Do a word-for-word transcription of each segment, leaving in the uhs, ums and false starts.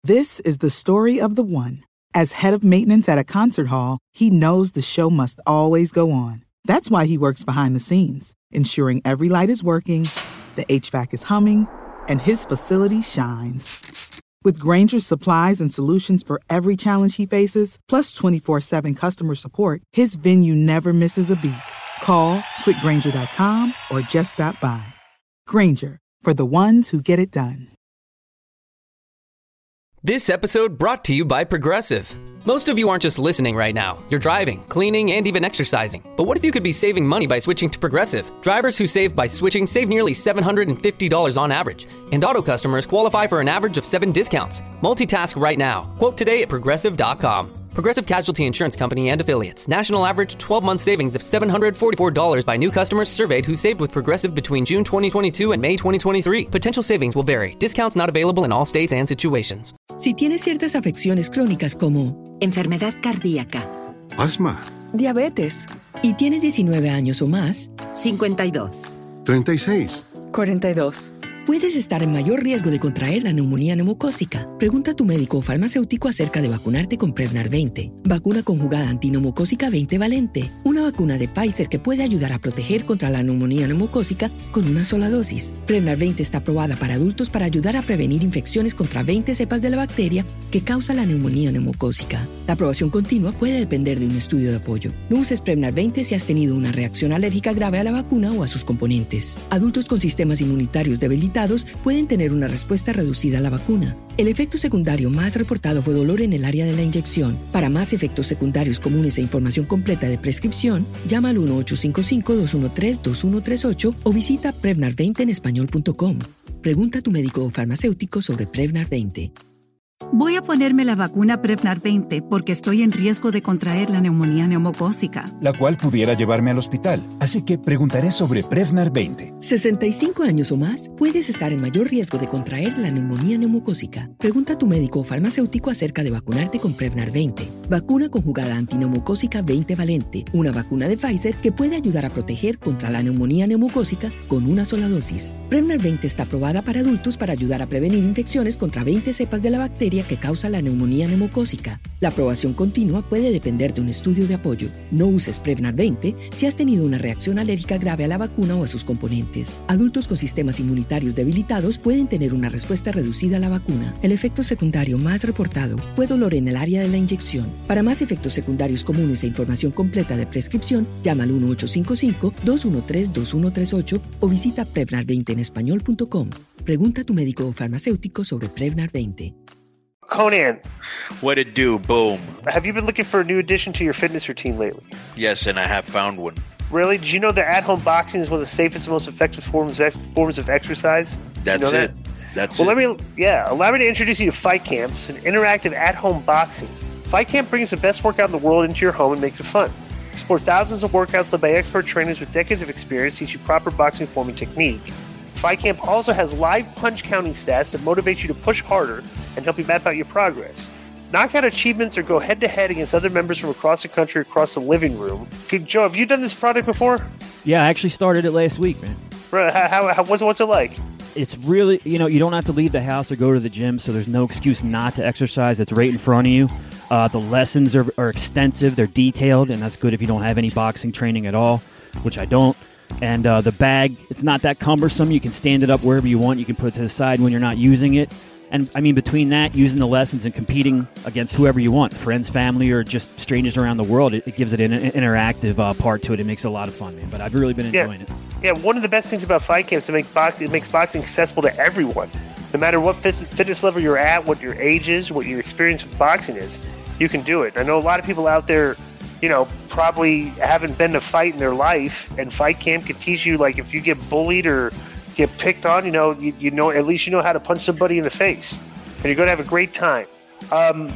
This is the story of the one. As head of maintenance at a concert hall, he knows the show must always go on. That's why he works behind the scenes, ensuring every light is working, the H V A C is humming, and his facility shines. With Grainger's supplies and solutions for every challenge he faces, plus twenty-four seven customer support, his venue never misses a beat. Call quick grainger dot com or just stop by. Grainger, for the ones who get it done. This episode brought to you by Progressive. Most of you aren't just listening right now. You're driving, cleaning, and even exercising. But what if you could be saving money by switching to Progressive? Drivers who save by switching save nearly seven hundred fifty dollars on average. And auto customers qualify for an average of seven discounts. Multitask right now. Quote today at progressive dot com. Progressive Casualty Insurance Company and Affiliates. National average twelve-month savings of seven hundred forty-four dollars by new customers surveyed who saved with Progressive between June twenty twenty-two and May twenty twenty-three. Potential savings will vary. Discounts not available in all states and situations. Si tienes ciertas afecciones crónicas como enfermedad cardíaca, asma, diabetes, y tienes diecinueve años o más, cincuenta y dos, treinta y seis, cuarenta y dos. puedes estar en mayor riesgo de contraer la neumonía neumocócica. Pregunta a tu médico o farmacéutico acerca de vacunarte con Prevnar veinte. Vacuna conjugada antineumocócica veinte valente. Una vacuna de Pfizer que puede ayudar a proteger contra la neumonía neumocócica con una sola dosis. Prevnar veinte está aprobada para adultos para ayudar a prevenir infecciones contra veinte cepas de la bacteria que causa la neumonía neumocócica. La aprobación continua puede depender de un estudio de apoyo. No uses Prevnar veinte si has tenido una reacción alérgica grave a la vacuna o a sus componentes. Adultos con sistemas inmunitarios debilitados pueden tener una respuesta reducida a la vacuna. El efecto secundario más reportado fue dolor en el área de la inyección. Para más efectos secundarios comunes e información completa de prescripción, llama al uno ocho cinco cinco, dos uno tres, dos uno tres ocho o visita prevnar veinte en español punto com. Pregunta a tu médico o farmacéutico sobre Prevnar veinte. Voy a ponerme la vacuna Prevnar veinte porque estoy en riesgo de contraer la neumonía neumocócica, la cual pudiera llevarme al hospital. Así que preguntaré sobre Prevnar veinte. sesenta y cinco años o más, puedes estar en mayor riesgo de contraer la neumonía neumocócica. Pregunta a tu médico o farmacéutico acerca de vacunarte con Prevnar veinte. Vacuna conjugada antineumocócica veinte valente. Una vacuna de Pfizer que puede ayudar a proteger contra la neumonía neumocócica con una sola dosis. Prevnar veinte está aprobada para adultos para ayudar a prevenir infecciones contra veinte cepas de la bacteria que causa la neumonía neumocócica. La aprobación continua puede depender de un estudio de apoyo. No uses Prevnar veinte si has tenido una reacción alérgica grave a la vacuna o a sus componentes. Adultos con sistemas inmunitarios debilitados pueden tener una respuesta reducida a la vacuna. El efecto secundario más reportado fue dolor en el área de la inyección. Para más efectos secundarios comunes e información completa de prescripción, llama al uno ocho cinco cinco, dos uno tres, dos uno tres ocho o visita prevnar veinte en español punto com. Pregunta a tu médico o farmacéutico sobre Prevnar veinte. Conan, what it do? Boom. Have you been looking for a new addition to your fitness routine lately? Yes, and I have found one. Really? Did you know that at-home boxing is one of the safest and most effective forms ex- forms of exercise? That's you know it. That? That's well, it. Well, let me, yeah, allow me to introduce you to Fight Camp. It's an interactive at-home boxing. Fight Camp brings the best workout in the world into your home and makes it fun. Explore thousands of workouts led by expert trainers with decades of experience teach you proper boxing form and technique. Fight Camp also has live punch counting stats that motivate you to push harder and help you map out your progress. Knock out achievements or go head-to-head against other members from across the country across the living room. Good, Joe, have you done this product before? Yeah, I actually started it last week, man. How, how, how what's, what's it like? It's really, you know, you don't have to leave the house or go to the gym, so there's no excuse not to exercise. It's right in front of you. Uh, the lessons are, are extensive. They're detailed, and that's good if you don't have any boxing training at all, which I don't. And uh, the bag, it's not that cumbersome. You can stand it up wherever you want. You can put it to the side when you're not using it. And, I mean, between that, using the lessons and competing against whoever you want, friends, family, or just strangers around the world, it, it gives it an, an interactive uh, part to it. It makes it a lot of fun, man. But I've really been enjoying yeah. it. Yeah, one of the best things about Fight Camp is to make boxing, it makes boxing accessible to everyone. No matter what fitness level you're at, what your age is, what your experience with boxing is, you can do it. I know a lot of people out there, you know, probably haven't been to fight in their life, and Fight Camp can teach you, like, if you get bullied or get picked on, you know, you, you know, at least you know how to punch somebody in the face, and you're going to have a great time. Um,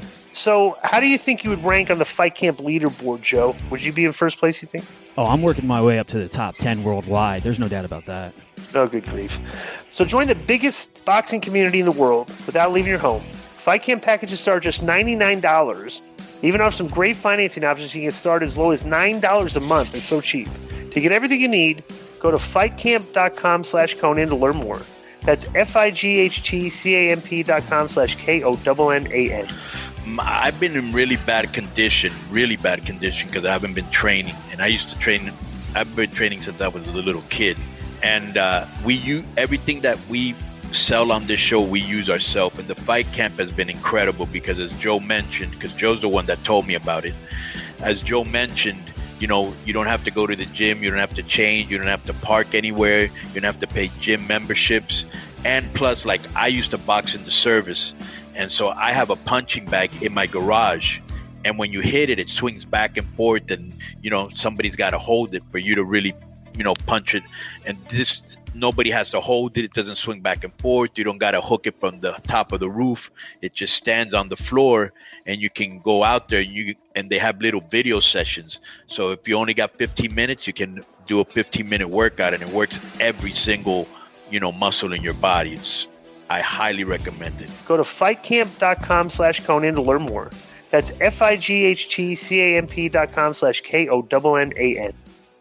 so how do you think you would rank on the Fight Camp leaderboard, Joe? Would you be in first place, you think? Oh, I'm working my way up to the top ten worldwide. There's no doubt about that. Oh, good grief. So join the biggest boxing community in the world without leaving your home. Fight Camp packages start just ninety-nine dollars. Even off some great financing options, you can get started as low as nine dollars a month. It's so cheap. To get everything you need, go to fightcamp.com slash Conan to learn more. That's F-I-G-H-T-C-A-M-P dot com slash K O N N A N. I've been in really bad condition, really bad condition, because I haven't been training. And I used to train, I've been training since I was a little kid. And uh, we use everything that we sell on this show, we use ourselves. And the fight camp has been incredible because, as Joe mentioned, because Joe's the one that told me about it. As Joe mentioned, you know, you don't have to go to the gym, you don't have to change, you don't have to park anywhere, you don't have to pay gym memberships. And plus, like, I used to box in the service. And so I have a punching bag in my garage. And when you hit it, it swings back and forth. And, you know, somebody's got to hold it for you to really, you know, punch it. And this, nobody has to hold it. It doesn't swing back and forth. You don't got to hook it from the top of the roof. It just stands on the floor, and you can go out there, and you and they have little video sessions. So if you only got fifteen minutes, you can do a fifteen minute workout, and it works every single, you know, muscle in your body. It's, I highly recommend it. Go to fightcamp.com slash Conan to learn more. That's F-I-G-H-T-C-A-M-P dot com slash K O N N A N.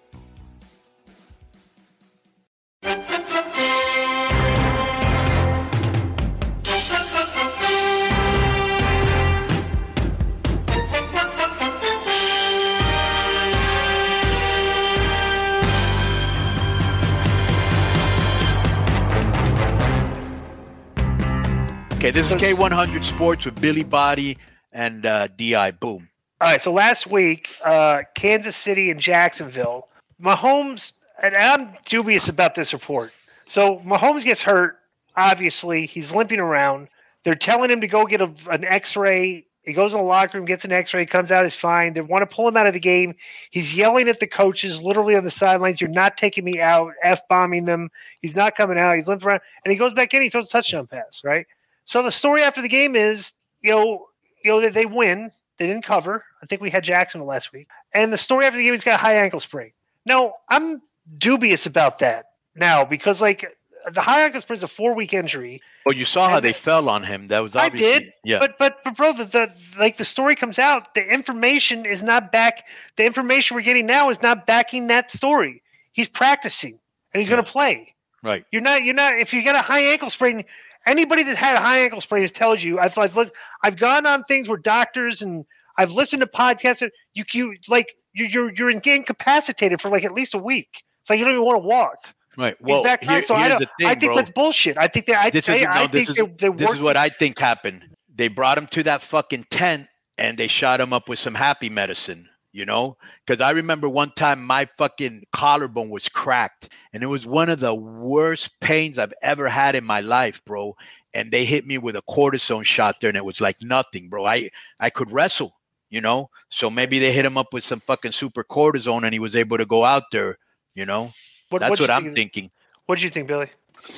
Okay, this is K one hundred Sports with Billy Body and uh, D I. Boom. All right, so last week, uh, Kansas City and Jacksonville. Mahomes, and I'm dubious about this report. So Mahomes gets hurt, obviously. He's limping around. They're telling him to go get a, an X-ray. He goes in the locker room, gets an X-ray, comes out, is fine. They want to pull him out of the game. He's yelling at the coaches literally on the sidelines, "You're not taking me out," F-bombing them. He's not coming out. He's limping around. And he goes back in. He throws a touchdown pass, right? So the story after the game is, you know, you know that they win. They didn't cover. I think we had Jacksonville last week. And the story after the game, he's got a high ankle sprain. Now, I'm dubious about that now because, like, the high ankle sprain is a four-week injury. Well, you saw how they fell on him. That was obviously, I did. Yeah. But, but, but bro, the, the like the story comes out. The information is not back. The information we're getting now is not backing that story. He's practicing, and he's yeah. going to play. Right. You're not. You're not. If you got a high ankle sprain. Anybody that had a high ankle sprain tells you, I've, I've I've gone on things where doctors and I've listened to podcasts. You you like you're you're incapacitated for like at least a week. It's like you don't even want to walk. Right. Well, back here, so here's I, the thing, I think bro. that's bullshit. I think that I, this I, is, no, I this think is, they, they this is what I think happened. They brought him to that fucking tent and they shot him up with some happy medicine. You know, because I remember one time my fucking collarbone was cracked and it was one of the worst pains I've ever had in my life, bro. And they hit me with a cortisone shot there and it was like nothing, bro. I, I could wrestle, you know, so maybe they hit him up with some fucking super cortisone and he was able to go out there, you know. What, That's what I'm think thinking. What do you think, Billy?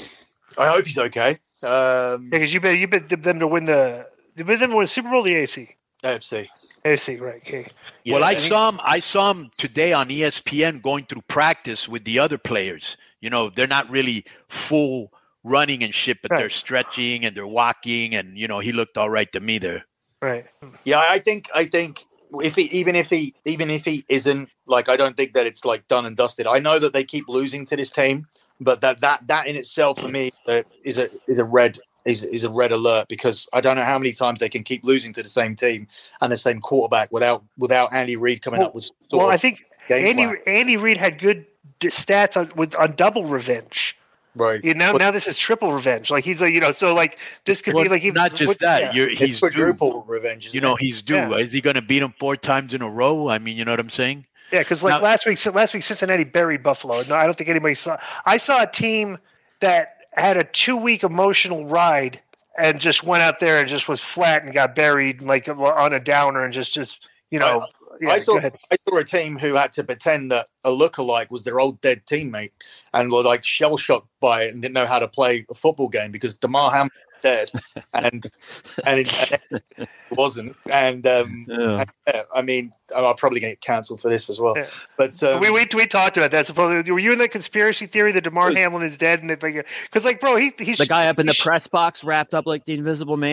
I hope he's okay. Um, yeah, because you bet you bet them to win the you bet them to win the Super Bowl or the A F C? A F C. A F C, right? Okay. Yeah, well, I saw him. I saw him today on E S P N going through practice with the other players. You know, they're not really full running and shit, but right. they're stretching and they're walking, and you know, he looked all right to me there. Right. Yeah, I think. I think if he, even if he, even if he isn't, like, I don't think that it's like done and dusted. I know that they keep losing to this team, but that that that in itself for me uh, is a is a red. Is, is a red alert because I don't know how many times they can keep losing to the same team and the same quarterback without without Andy Reid coming well, up with. Well, I think Andy plan. Andy Reid had good stats on with on double revenge. Right. You know, but, now this is triple revenge. Like he's like, you know, so like this could well, be like even, not just with, that. Yeah. You're, he's quadruple revenge. You know, it? he's due. Yeah. Is he going to beat him four times in a row? I mean, you know what I'm saying? Yeah, because like now, last week, last week Cincinnati buried Buffalo. No, I don't think anybody saw. I saw a team that had a two week emotional ride. And just went out there and just was flat and got buried like on a downer and just, just you know. I, yeah, I saw I saw a team who had to pretend that a lookalike was their old dead teammate and were like shell shocked by it and didn't know how to play a football game because Damar Hamlin was dead and and it, and it wasn't. And, um, yeah. and yeah, I mean, I'll probably get cancelled for this as well. Yeah. But um, we, we we talked about that. Supposedly, were you in the conspiracy theory that Damar Hamlin is dead? And because like, bro, he he's the guy up in the sh- press box wrapped up like the Invisible Man.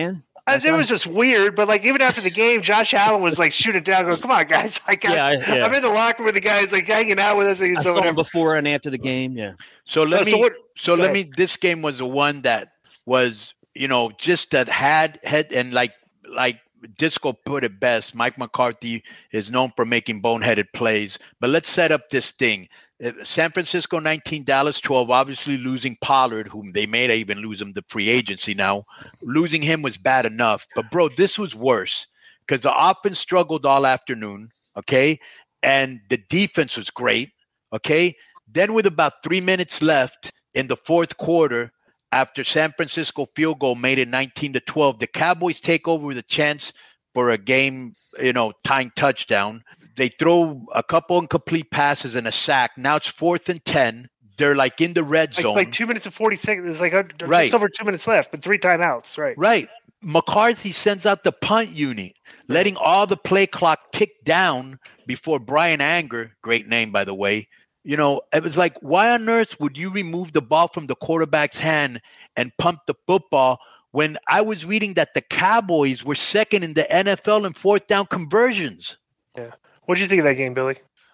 I, it was just weird. But like even after the game, Josh Allen was like shooting down, going, "Come on, guys! Like, Yeah, I, yeah. I'm in the locker room with the guys, like hanging out with us." I saw him before and after the game. Yeah. So let So- me. so what- so go let ahead. me. This game was the one that was, you know, just that had had and like like Disco put it best. Mike McCarthy is known for making boneheaded plays. But let's set up this thing. Uh, San Francisco nineteen, Dallas twelve. Obviously losing Pollard, whom they may even lose him to free agency now. Losing him was bad enough. But bro, this was worse because the offense struggled all afternoon. Okay, and the defense was great. Okay, then with about three minutes left in the fourth quarter, after San Francisco field goal made it nineteen to twelve, the Cowboys take over with a chance for a game, you know, tying touchdown. They throw a couple incomplete passes and a sack. Now it's fourth and ten. They're like in the red Like, zone. like two minutes and forty seconds. There's like a, Right. just over two minutes left, but three timeouts. Right. Right. McCarthy sends out the punt unit, letting all the play clock tick down before Brian Anger, great name, by the way. You know, it was like, why on earth would you remove the ball from the quarterback's hand and pump the football when I was reading that the Cowboys were second in the N F L in fourth down conversions? Yeah. What did you think of that game, Billy?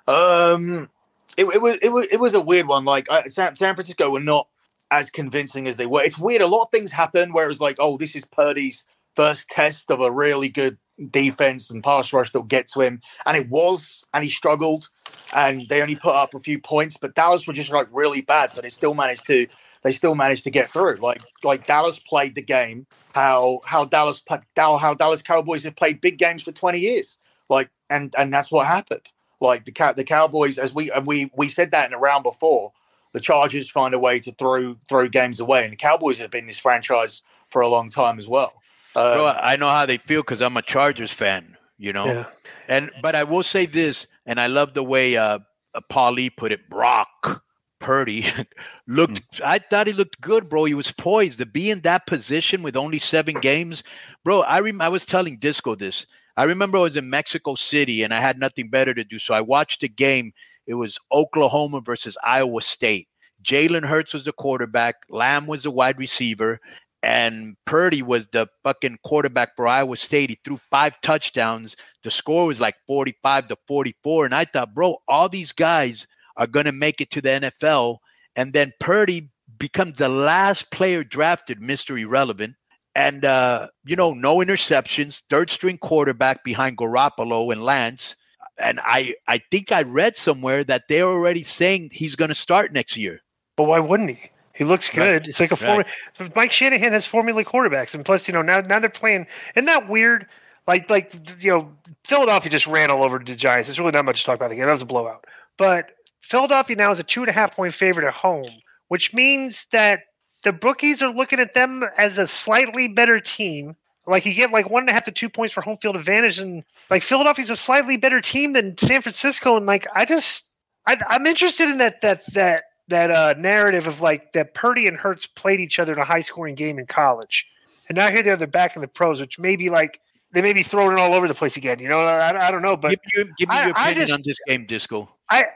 Um, it, it was it was it was a weird one. Like uh, San, San Francisco were not as convincing as they were. It's weird. A lot of things happened where it was like, oh, this is Purdy's first test of a really good defense and pass rush that'll get to him, and it was, and he struggled, and they only put up a few points. But Dallas were just like really bad, so they still managed to they still managed to get through. Like like Dallas played the game how how Dallas how, how Dallas Cowboys have played big games for twenty years. Like and and that's what happened. Like the cow the Cowboys, as we and we we said that in a round before, the Chargers find a way to throw throw games away, and the Cowboys have been this franchise for a long time as well. Uh, Bro, I know how they feel because I'm a Chargers fan, you know. Yeah. And but I will say this, and I love the way uh, uh, Paulie put it. Brock Purdy looked. I thought he looked good, bro. He was poised to be in that position with only seven games, bro. I rem- I was telling Disco this. I remember I was in Mexico City and I had nothing better to do, so I watched the game. It was Oklahoma versus Iowa State. Jalen Hurts was the quarterback. Lamb was the wide receiver. And Purdy was the fucking quarterback for Iowa State. He threw five touchdowns. The score was like forty-five to forty-four. And I thought, bro, all these guys are going to make it to the N F L. And then Purdy becomes the last player drafted, Mister Irrelevant. And, uh, you know, no interceptions, third string quarterback behind Garoppolo and Lance. And I, I think I read somewhere that they're already saying he's going to start next year. But why wouldn't he? He looks good. Right. It's like a Right. form. Mike Shanahan has formula quarterbacks, and plus, you know, now now they're playing. Isn't that weird? Like like you know, Philadelphia just ran all over the Giants. There's really not much to talk about the game. That was a blowout. But Philadelphia now is a two and a half point favorite at home, which means that the bookies are looking at them as a slightly better team. Like you get like one and a half to two points for home field advantage, and like Philadelphia's a slightly better team than San Francisco. And like I just, I, I'm interested in that that that. that uh, narrative of like that Purdy and Hurts played each other in a high scoring game in college. And now here they're, they're back in the pros, which may be like, they may be throwing it all over the place again. You know, I, I don't know, but Give me your, give me I- your I opinion just- on this game, Disco. I,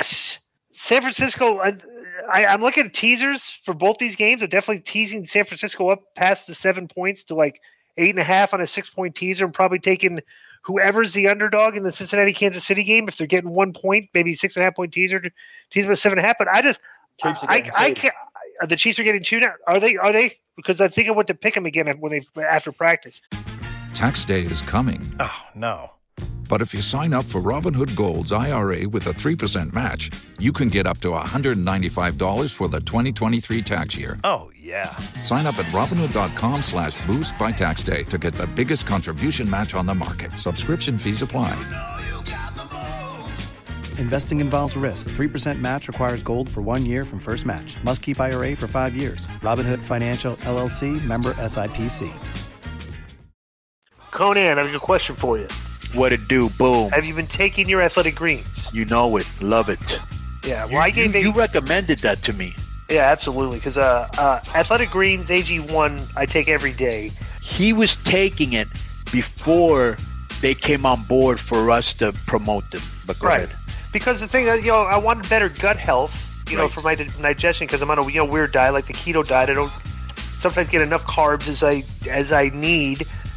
San Francisco, I, I, I'm looking at teasers for both these games. I'm definitely teasing San Francisco up past the seven points to like eight and a half on a six point teaser. I'm probably taking whoever's the underdog in the Cincinnati Kansas City game. If they're getting one point, maybe six and a half point teaser, to teaser with seven and a half. But I just, Chiefs are I, getting I two. can't. Are the Chiefs are getting two now? Are they? Are they? Because I think I went to pick them again when they after practice. Tax day is coming. Oh, no. But if you sign up for Robinhood Gold's I R A with a three percent match, you can get up to one hundred ninety-five dollars for the twenty twenty-three tax year. Oh, yeah. Sign up at Robinhood.com slash boost by tax day to get the biggest contribution match on the market. Subscription fees apply. Investing involves risk. three percent match requires gold for one year from first match. Must keep I R A for five years. Robinhood Financial, L L C, member S I P C. Conan, I have a question for you. What it do? Boom. Have you been taking your athletic greens? You know it. Love it. Yeah, well, You, I you, gave you A- recommended that to me. yeah, absolutely. Because uh, uh, athletic greens A G one I take every day. He was taking it before they came on board for us to promote them. But go Right. ahead. Because the thing, is, you know, I wanted better gut health, you know, Right. for my di- digestion. Because I'm on a you know weird diet like the keto diet. I don't sometimes get enough carbs as I as I need.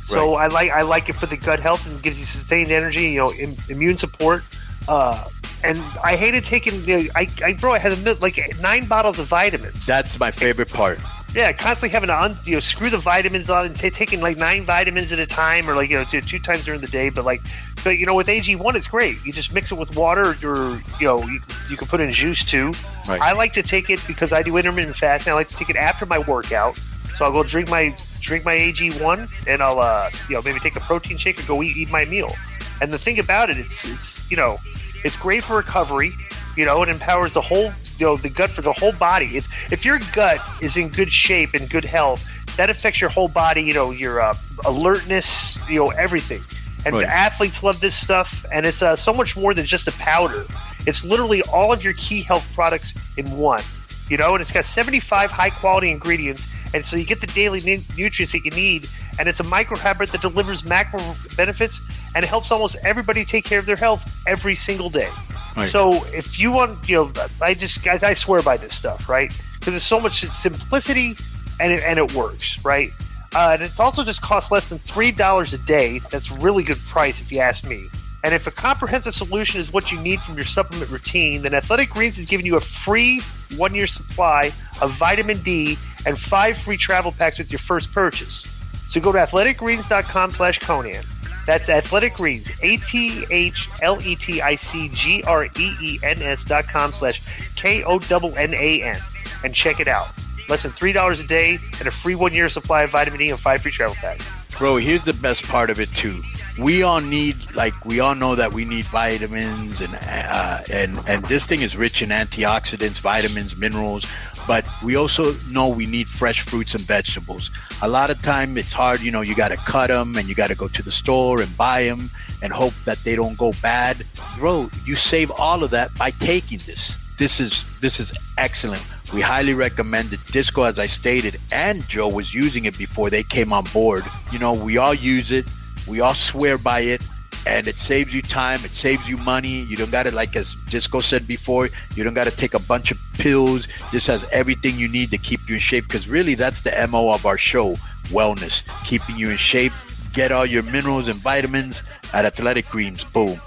So I like I like it for the gut health and gives you sustained energy, you know, im- immune support. Uh, and I hated taking, you know, I, I bro, I had a, like nine bottles of vitamins. That's my favorite part. Yeah, constantly having to un, you know, screw the vitamins on and t- taking like nine vitamins at a time, or like, you know, two, two times during the day. But like, but you know, with A G one, it's great. You just mix it with water, or you know, you, you can put in juice too. Right. I like to take it because I do intermittent fasting. I like to take it after my workout. So I'll go drink my drink my A G one, and I'll uh, you know, maybe take a protein shake or go eat, eat my meal. And the thing about it, it's it's you know, it's great for recovery. You know, it empowers the whole, you know, the gut for the whole body. If if your gut is in good shape and good health, that affects your whole body. You know, your uh, alertness, you know, everything. And Right. athletes love this stuff, and it's uh, so much more than just a powder. It's literally all of your key health products in one. You know, and it's got seventy-five high quality ingredients, and so you get the daily nu- nutrients that you need. And it's a micro habit that delivers macro benefits, and it helps almost everybody take care of their health every single day. Right. So if you want, you know, I just I, I swear by this stuff, right? Because there's so much simplicity, and it, and it works, right? Uh, and it's also just costs less than three dollars a day. That's a really good price if you ask me. And if a comprehensive solution is what you need from your supplement routine, then Athletic Greens is giving you a free one-year supply of vitamin D and five free travel packs with your first purchase. So go to athleticgreens.com slash Conan. That's Athletic Greens, A T H L E T I C G R E E N S dot com slash K O N N A N, and check it out. Less than three dollars a day and a free one-year supply of vitamin D and five free travel packs. Bro, here's the best part of it too. We all need, like, we all know that we need vitamins, and uh, and and this thing is rich in antioxidants, vitamins, minerals. But we also know we need fresh fruits and vegetables. A lot of time it's hard, you know, you got to cut them and you got to go to the store and buy them and hope that they don't go bad. Bro, you save all of that by taking this. This is this is excellent. We highly recommend it. Disco, as I stated, and Joe was using it before they came on board. You know, we all use it. We all swear by it. And it saves you time. It saves you money. You don't got to, like as Disco said before, you don't got to take a bunch of pills. This has everything you need to keep you in shape, because really that's the M O of our show, wellness, keeping you in shape. Get all your minerals and vitamins at Athletic Greens. Boom.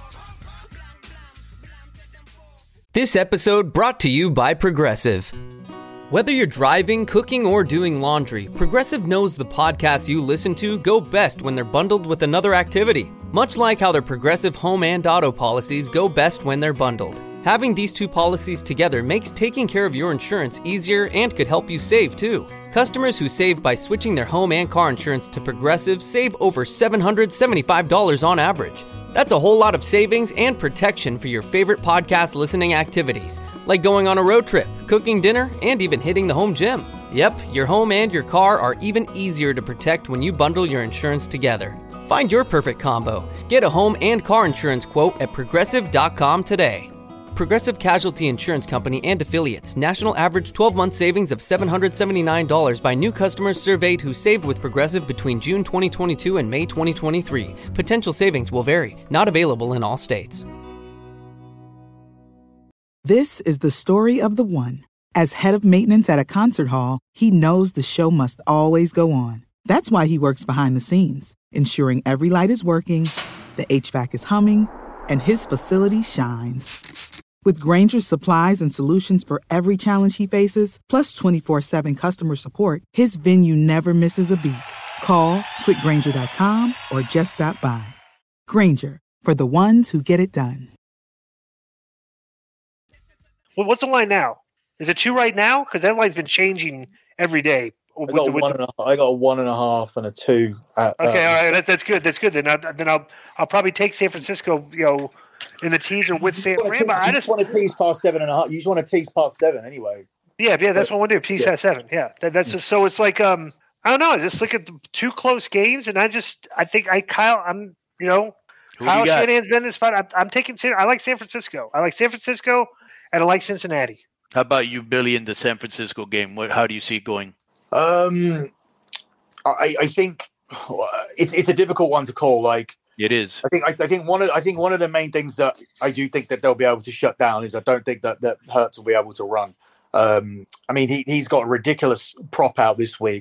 This episode brought to you by Progressive. Whether you're driving, cooking, or doing laundry, Progressive knows the podcasts you listen to go best when they're bundled with another activity. Much like how their Progressive home and auto policies go best when they're bundled. Having these two policies together makes taking care of your insurance easier and could help you save too. Customers who save by switching their home and car insurance to Progressive save over seven hundred seventy-five dollars on average. That's a whole lot of savings and protection for your favorite podcast listening activities, like going on a road trip, cooking dinner, and even hitting the home gym. Yep, your home and your car are even easier to protect when you bundle your insurance together. Find your perfect combo. Get a home and car insurance quote at progressive dot com today. Progressive Casualty Insurance Company and Affiliates. National average twelve-month savings of seven hundred seventy-nine dollars by new customers surveyed who saved with Progressive between June twenty twenty-two and May twenty twenty-three. Potential savings will vary. Not available in all states. This is the story of the one. As head of maintenance at a concert hall, he knows the show must always go on. That's why he works behind the scenes, ensuring every light is working, the H V A C is humming, and his facility shines. With Grainger's supplies and solutions for every challenge he faces, plus twenty-four seven customer support, his venue never misses a beat. Call quick grainger dot com or just stop by. Grainger, for the ones who get it done. Well, what's the line now? Is it two right now? Because that line's been changing every day. I got, a one and a, I got a one and a half and a two. At, okay, um, all right, that, that's good. That's good. Then, I, then I'll I'll probably take San Francisco, you know, in the teaser with San Fran. I just want to tease past seven and a half. You just want to tease past seven anyway. Yeah, yeah, that's what I want to do. Tease yeah. past seven. Yeah, that, that's just so. It's like um, I don't know. I just look at the two close games, and I just I think I Kyle. I'm you know, Who Kyle you got? Shanahan's been in this fight. I'm, I'm taking. San- I like San Francisco. I like San Francisco, and I like Cincinnati. How about you, Billy, in the San Francisco game? What? How do you see it going? Um, I, I think it's it's a difficult one to call. Like it is. I think I, I think one of I think one of the main things that I do think that they'll be able to shut down is I don't think that that Hurts will be able to run. Um, I mean he he's got a ridiculous prop out this week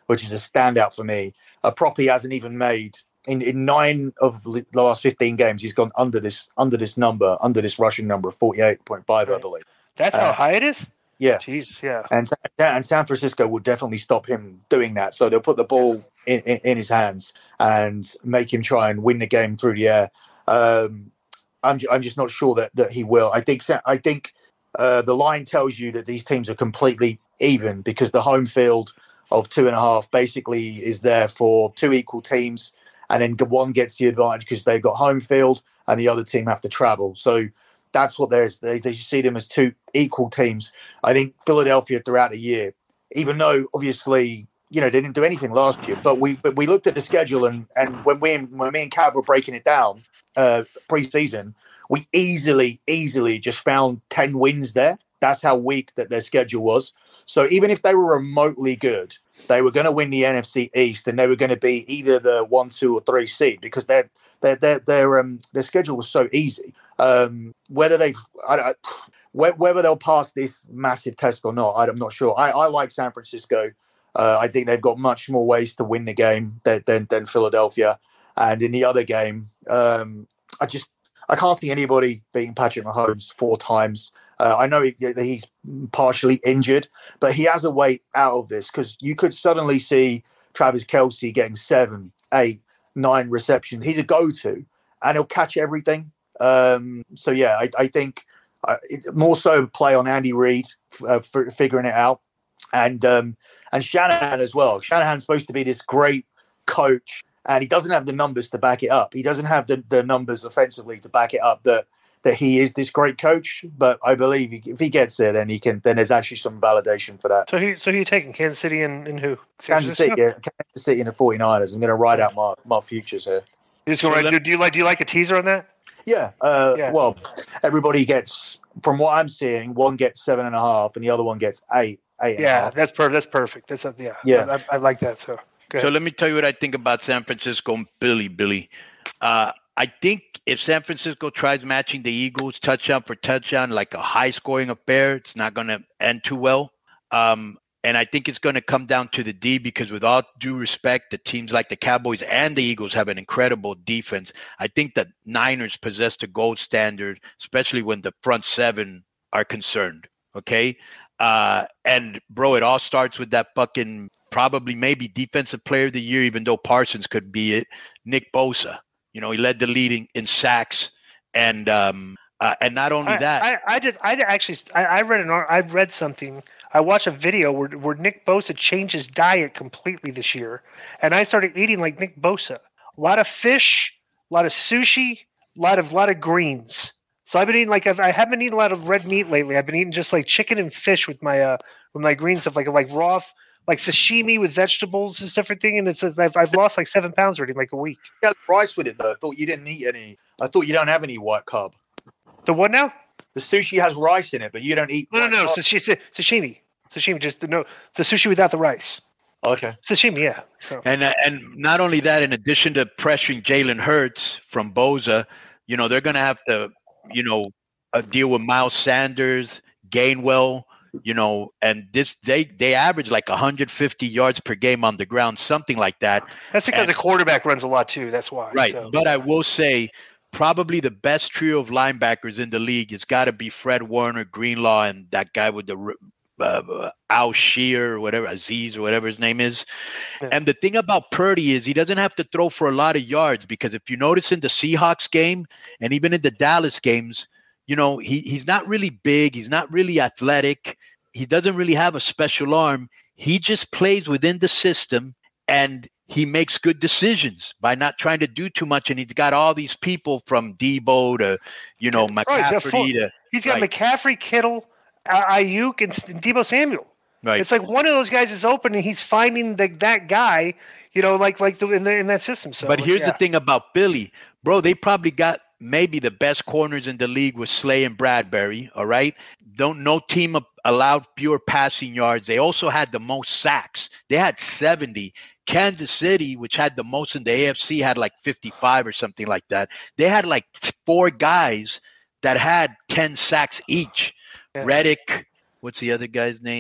which is a standout for me. A prop he hasn't even made in, in nine of the last fifteen games. He's gone under this under this number, under this rushing number of forty-eight point five, right. I believe. That's uh, how high it is? Yeah. Jeez, yeah. And and San Francisco will definitely stop him doing that. So they'll put the ball in, in, in his hands and make him try and win the game through the air. Um, I'm I'm just not sure that, that he will. I think I think uh, the line tells you that these teams are completely even because the home field of two and a half basically is there for two equal teams, and then one gets the advantage because they've got home field and the other team have to travel. So that's what there is. They, they see them as two equal teams. I think Philadelphia throughout the year, even though obviously, you know, they didn't do anything last year, but we but we looked at the schedule and, and when we when me and Cav were breaking it down uh, pre-season, we easily, easily just found ten wins there. That's how weak that their schedule was. So even if they were remotely good, they were going to win the N F C East and they were going to be either the one, two, or three seed because their their their their um their schedule was so easy. Um, whether they've I don't, whether they'll pass this massive test or not, I'm not sure. I, I like San Francisco. Uh, I think they've got much more ways to win the game than than, than Philadelphia. And in the other game, um, I just I can't see anybody beating Patrick Mahomes four times. Uh, I know he, he's partially injured, but he has a way out of this because you could suddenly see Travis Kelce getting seven, eight, nine receptions. He's a go-to, and he'll catch everything. Um, so, yeah, I, I think uh, it, more so play on Andy Reid uh, for figuring it out. And um, and Shanahan as well. Shanahan's supposed to be this great coach, and he doesn't have the numbers to back it up. He doesn't have the, the numbers offensively to back it up that that he is this great coach. But I believe he, if he gets there, then he can. Then there's actually some validation for that. So he, so you're taking Kansas City and, and who? Kansas City, yeah, Kansas City and the forty-niners. I'm going to ride out my, my futures here. You're just going so right, do you like do you like a teaser on that? Yeah. Uh, yeah. Well, everybody gets, from what I'm seeing, one gets seven and a half, and the other one gets eight. Eight and yeah, a half. that's perfect. That's perfect. That's a, yeah. Yeah, I, I, I like that. So. So let me tell you what I think about San Francisco and Billy. Billy, uh, I think if San Francisco tries matching the Eagles touchdown for touchdown, like a high-scoring affair, it's not going to end too well. Um, and I think it's going to come down to the D because with all due respect, the teams like the Cowboys and the Eagles have an incredible defense. I think the Niners possess the gold standard, especially when the front seven are concerned, okay? Uh, and, bro, it all starts with that fucking probably maybe defensive player of the year, even though Parsons could be it, Nick Bosa. You know, he led the lead in, in sacks, and um, uh, and not only I, that, I, I did. I actually, I, I read an. I read something. I watched a video where where Nick Bosa changed his diet completely this year, and I started eating like Nick Bosa. A lot of fish, a lot of sushi, a lot of lot of greens. So I've been eating like I've, I haven't eaten a lot of red meat lately. I've been eating just like chicken and fish with my uh with my green stuff, like like raw. Like sashimi with vegetables is a different thing, and it's I've I've lost like seven pounds already in like a week. You got rice with it though. I thought you didn't eat any. I thought you don't have any white carb. The what now? The sushi has rice in it, but you don't eat. No, no, no. Sashimi, sashimi, sashimi. Just the no the sushi without the rice. Okay. Sashimi, yeah. So and uh, and not only that, in addition to pressuring Jalen Hurts from Bosa, you know they're going to have to, you know, uh, deal with Miles Sanders, Gainwell. You know, and this they they average like one hundred fifty yards per game on the ground, something like that. That's because and, the quarterback runs a lot too. That's why. Right. So. But I will say probably the best trio of linebackers in the league has got to be Fred Warner, Greenlaw, and that guy with the uh, Al Shear or whatever, Aziz or whatever his name is. Yeah. And the thing about Purdy is he doesn't have to throw for a lot of yards because if you notice in the Seahawks game and even in the Dallas games, you know, he he's not really big. He's not really athletic. He doesn't really have a special arm. He just plays within the system and he makes good decisions by not trying to do too much. And he's got all these people from Debo to, you know, McCaffrey. Right, full, to, he's got right. McCaffrey, Kittle, uh, Ayuk, and, and Debo Samuel. Right. It's like one of those guys is open and he's finding the, that guy, you know, like like the, in, the, in that system. So, but here's yeah. the thing about Billy. Bro, they probably got maybe the best corners in the league with Slay and Bradbury, all right? Don't no team allowed fewer passing yards. They also had the most sacks. They had seventy. Kansas City, which had the most in the A F C, had like fifty-five or something like that. They had like four guys that had ten sacks each. Yeah. Reddick, what's the other guy's name?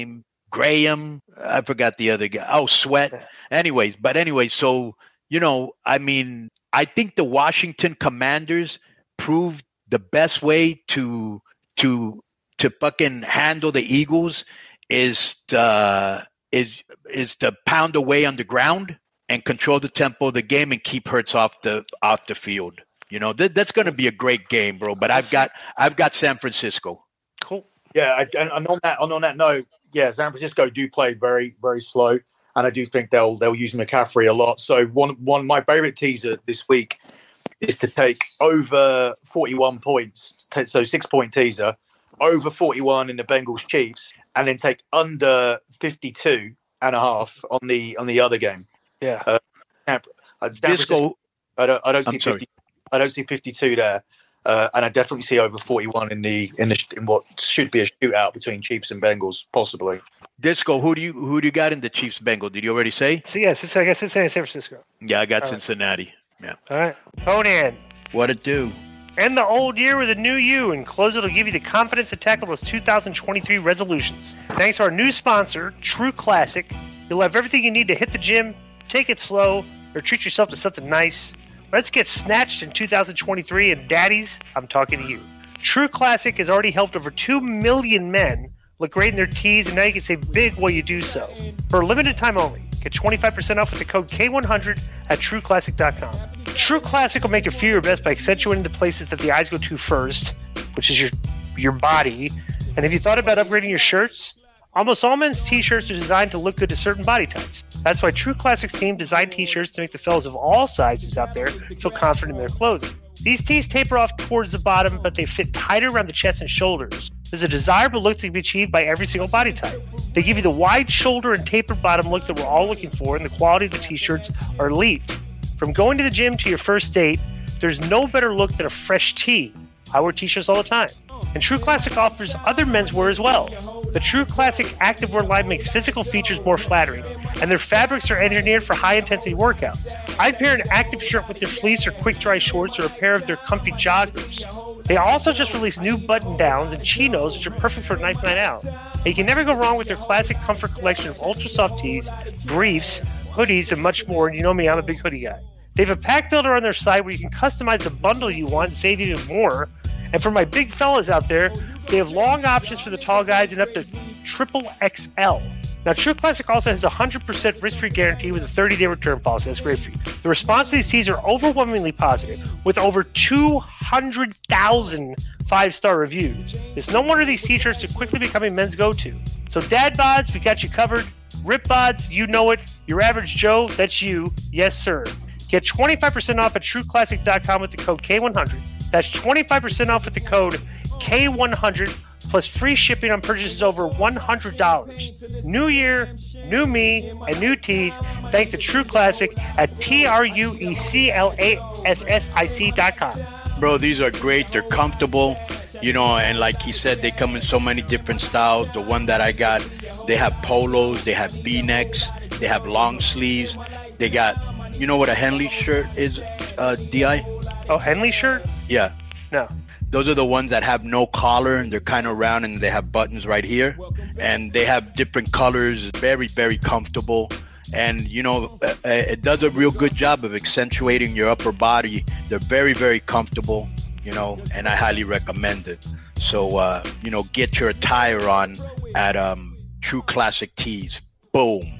Graham. I forgot the other guy. Oh, Sweat. Anyways, but anyway, so, you know, I mean, I think the Washington Commanders proved the best way to to to fucking handle the Eagles is to, is is to pound away on the ground and control the tempo of the game and keep Hurts off the off the field. You know, th- that's going to be a great game, bro. But I've got I've got San Francisco. Cool. Yeah, I, and, and on that and on that note, yeah, San Francisco do play very very slow, and I do think they'll they'll use McCaffrey a lot. So one one my favorite teaser this week is to take over forty-one points, t- so six point teaser, over forty-one in the Bengals Chiefs, and then take under fifty-two and a half on the on the other game. Yeah. Uh, San, uh, San Francisco, I don't I don't see fifty. I don't see fifty-two there, uh, and I definitely see over forty-one in the in the in what should be a shootout between Chiefs and Bengals, possibly. Disco, who do you who do you got in the Chiefs Bengals? Did you already say? So yes, it's, I guess it's San Francisco. Yeah, I got All Cincinnati. Right. Yeah. All right, Conan. What it do? End the old year with a new you, and close it will give you the confidence to tackle those two thousand twenty-three resolutions. Thanks to our new sponsor, True Classic, you'll have everything you need to hit the gym, take it slow, or treat yourself to something nice. Let's get snatched in two thousand twenty-three, and daddies, I'm talking to you. True Classic has already helped over two million men look great in their tees, and now you can save big while you do so. For a limited time only, get twenty-five percent off with the code K one hundred at true classic dot com. True Classic will make you feel your best by accentuating the places that the eyes go to first, which is your your body. And if you thought about upgrading your shirts, almost all men's t-shirts are designed to look good to certain body types. That's why True Classic's team designed t-shirts to make the fellas of all sizes out there feel confident in their clothing. These tees taper off towards the bottom, but they fit tighter around the chest and shoulders. There's a desirable look that can be achieved by every single body type. They give you the wide shoulder and tapered bottom look that we're all looking for, and the quality of the t-shirts are elite. From going to the gym to your first date, there's no better look than a fresh tee. I wear t-shirts all the time. And True Classic offers other menswear as well. The True Classic activewear line makes physical features more flattering, and their fabrics are engineered for high-intensity workouts. I'd pair an active shirt with their fleece or quick-dry shorts or a pair of their comfy joggers. They also just released new button-downs and chinos, which are perfect for a nice night out. And you can never go wrong with their classic comfort collection of ultra-soft tees, briefs, hoodies, and much more. And you know me, I'm a big hoodie guy. They have a pack builder on their site where you can customize the bundle you want and save even more. And for my big fellas out there, they have long options for the tall guys and up to triple X L. Now, True Classic also has a one hundred percent risk-free guarantee with a thirty-day return policy. That's great for you. The response to these tees are overwhelmingly positive, with over two hundred thousand five-star reviews. It's no wonder these t-shirts are quickly becoming men's go-to. So, dad bods, we got you covered. Rip bods, you know it. Your average Joe, that's you. Yes, sir. Get twenty-five percent off at true classic dot com with the code K one hundred. That's twenty-five percent off with the code K one hundred, plus free shipping on purchases over one hundred dollars. New year, new me, and new tees, thanks to True Classic at T R U E C L A S S I C dot com. Bro, these are great. They're comfortable, you know, and like he said, they come in so many different styles. The one that I got, they have polos, they have V-necks, they have long sleeves. They got, you know what a Henley shirt is, uh, D I? Oh, Henley shirt? Yeah. No. Those are the ones that have no collar and they're kind of round and they have buttons right here. And they have different colors, very, very comfortable. And, you know, it does a real good job of accentuating your upper body. They're very, very comfortable, you know, and I highly recommend it. So, uh, you know, get your attire on at um, True Classic Tees. Boom.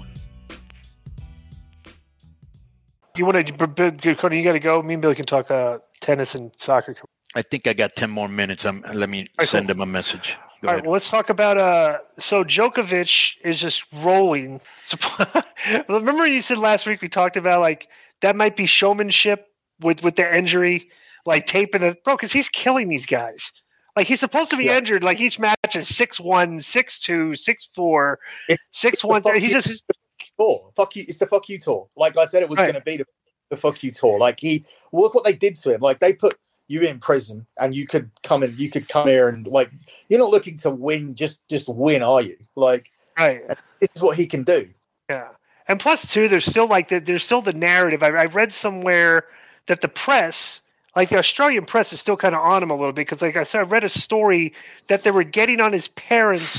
You want to, Cody, you got to go. Me and Billy can talk uh, tennis and soccer. I think I got ten more minutes. Um, let me right, send cool. him a message. Go All ahead. right, well, let's talk about uh. So Djokovic is just rolling. Remember you said last week we talked about like that might be showmanship with with their injury, like taping it, bro, because he's killing these guys. Like he's supposed to be yeah. injured. Like each match is six one, six two, six four, six one. He's you, just tour. Fuck you. It's the fuck you tour. Like I said, it was right. going to be the, the fuck you tour. Like he look what they did to him. Like they put you in prison and you could come in, you could come here and like, you're not looking to win, just, just win, are you? Like, right. This is what he can do. Yeah. And plus too, there's still like the, there's still the narrative. I, I read somewhere that the press, like the Australian press is still kind of on him a little bit. Cause like I said, I read a story that they were getting on his parents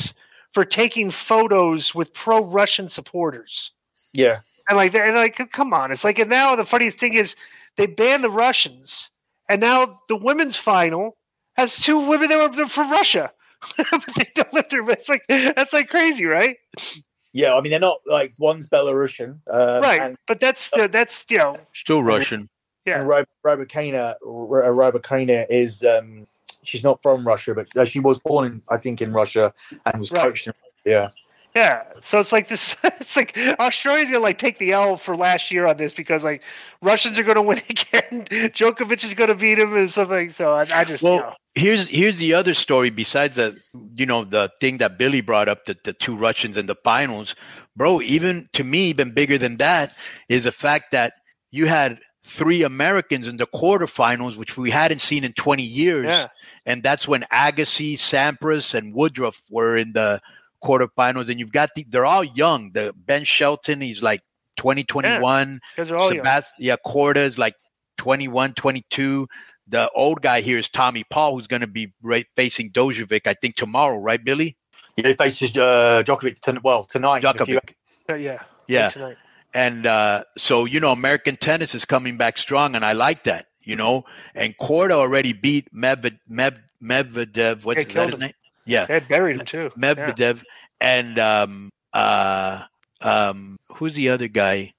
for taking photos with pro-Russian supporters. Yeah. And like, they're like, come on. It's like, and now the funniest thing is they banned the Russians, and now the women's final has two women that were from Russia. But they don't live there. It's like, that's like crazy, right? Yeah, I mean, they're not like one's Belarusian, um, right? And, but that's uh, that's you know still Russian. Yeah, and Ro- Rybakina, Rybakina is um, she's not from Russia, but uh, she was born in, I think, in Russia and was right. coached in. Yeah. Yeah, so it's like this. It's like Australia's gonna like take the L for last year on this because like Russians are gonna win again. Djokovic is gonna beat him and something. So I, I just well, you know. here's here's the other story besides the you know the thing that Billy brought up, the, the two Russians in the finals, bro. Even to me, even bigger than that is the fact that you had three Americans in the quarterfinals, which we hadn't seen in twenty years, yeah. and that's when Agassi, Sampras, and Woodruff were in the quarterfinals, and you've got the, they're all young. The Ben Shelton, he's like twenty, twenty-one. Yeah, they're all Sebast- young. Yeah, Korda is like twenty-one, twenty-two. The old guy here is Tommy Paul, who's going to be right, facing Dojovic, I think, tomorrow, right, Billy? Yeah, he faces uh, Djokovic, to, well, tonight. Djokovic. Uh, yeah. Yeah. Tonight. And uh, so, you know, American tennis is coming back strong, and I like that, you know. And Korda already beat Medved- Med- Medvedev. What's They is that his him. name? Yeah. They buried him, too. Medvedev. Yeah. And um, uh, um, who's the other guy?